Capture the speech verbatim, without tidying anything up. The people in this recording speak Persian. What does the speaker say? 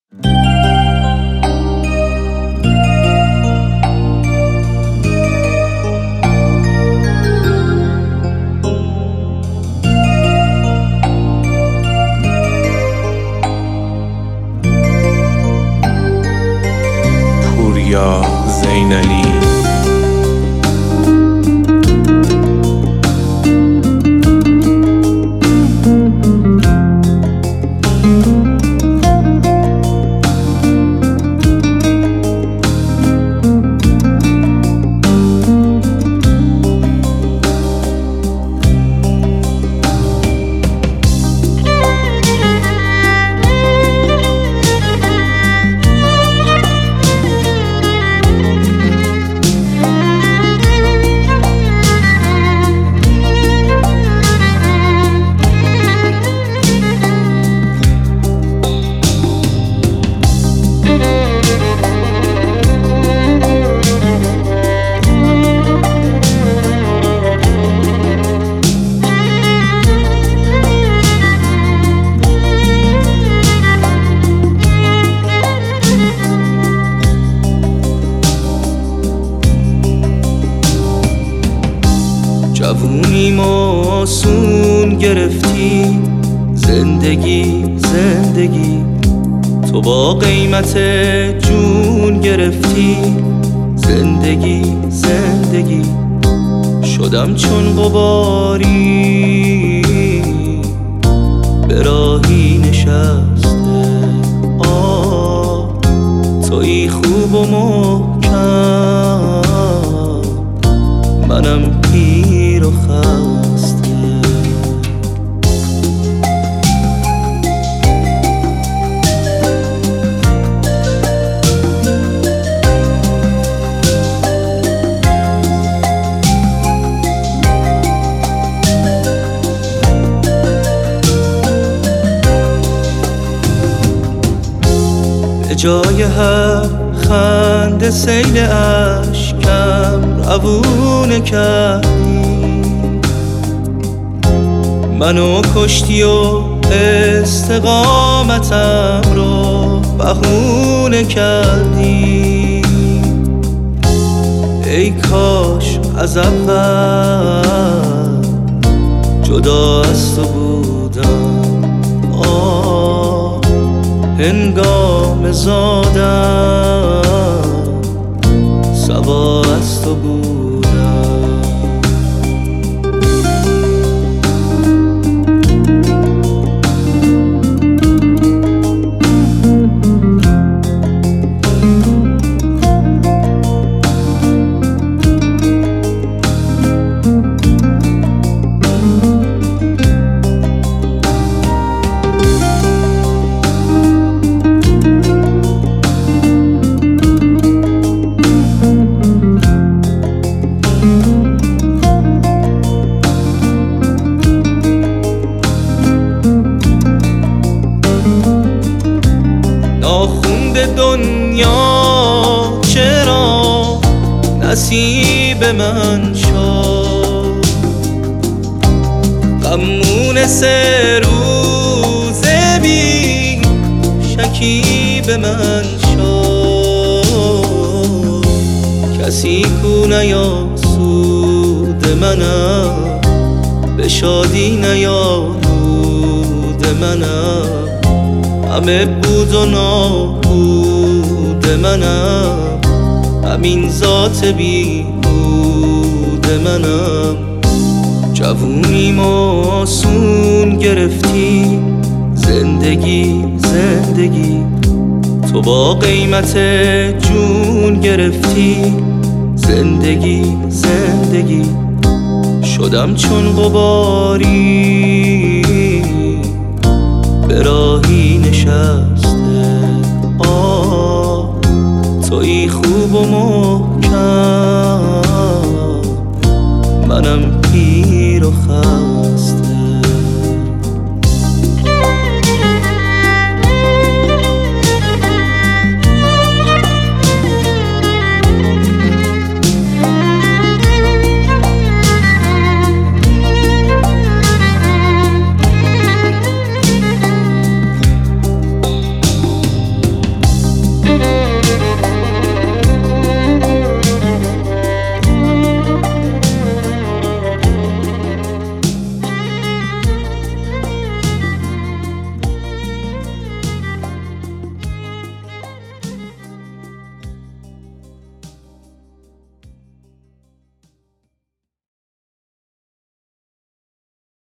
پوریا زینالی جوونیم آسون گرفتی زندگی زندگی، تو با قیمت جون گرفتی زندگی زندگی. شدم چون غباری به راهی نشسته، آه تویی خوب و محکم، منم پیر و خسته. به جای هر خنده سیل اشکم روونه کردی، منو کشتی و استقامتم رو بهونه کردی. ای کاش از اول جدا از تو بودم، آه هنگام زادم سوا از تو بودم. ناخوند دنیا چرا نصیب من شد، غمون سه روزه بی شکیب من شد. کسی کو نیاسود منم، به شادی نیالود منم، همه بود و نابود منم، همین ذات بیهود منم. جوونیم آسون گرفتی زندگی زندگی، تو با قیمت جون گرفتی زندگی زندگی. شدم چون غباری به راهی نشسته، آه تویی خوب و محکم، منم پیر و خسته.